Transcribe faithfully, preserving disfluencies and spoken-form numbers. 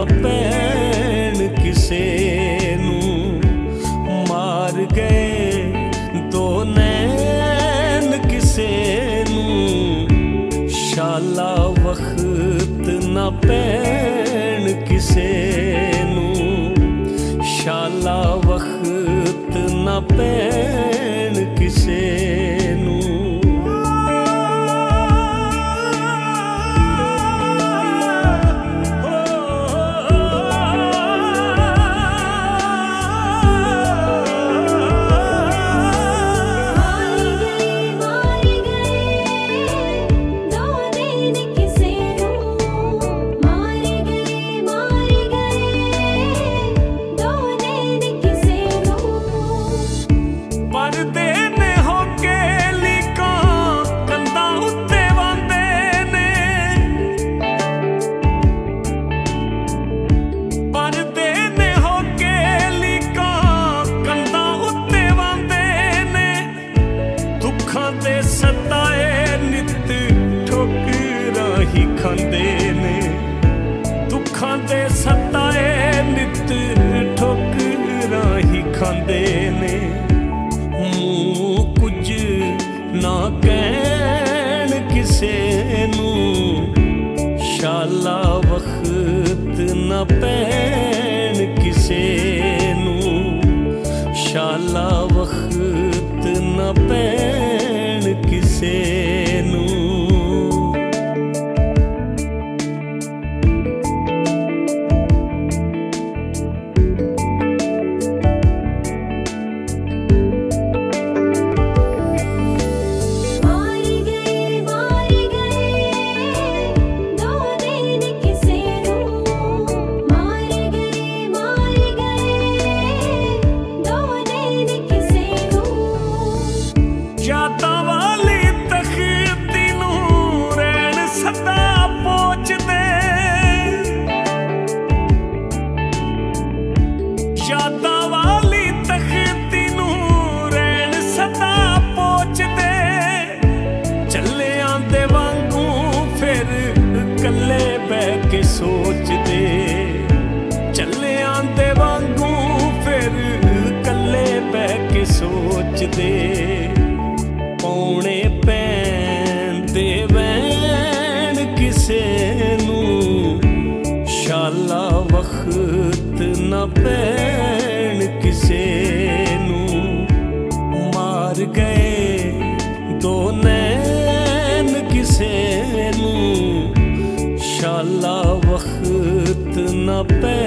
पैण किसे नूं मार गए दो नैन किसे नूं शाला वक्त ना पैण किसे नूं शाला वक्त ना पैण किसे नूं। खांदे ने दुखां दे सताए नित ठोकरां ही खांदे ने मूं कुछ ना कहण किसे नूं शाला वक्त ना पैण किसे नूं शाला वक्त ना पैण किसे नूं। यादां वाली तख्ती नूं रैण सदा पोचदे यादां वाली तख्ती नूं रैण सदा पोचदे चलियां दे वांगू फिर कल्ले बैठ के सोचदे चलियां दे वांगू फिर कल्ले बैठ के सोचदे पौने पैंदे वैण किसे नूं शाला वक्त ना पैण किसे नूं मार गए दो नैन किसे नूं शाला वक्त ना पैण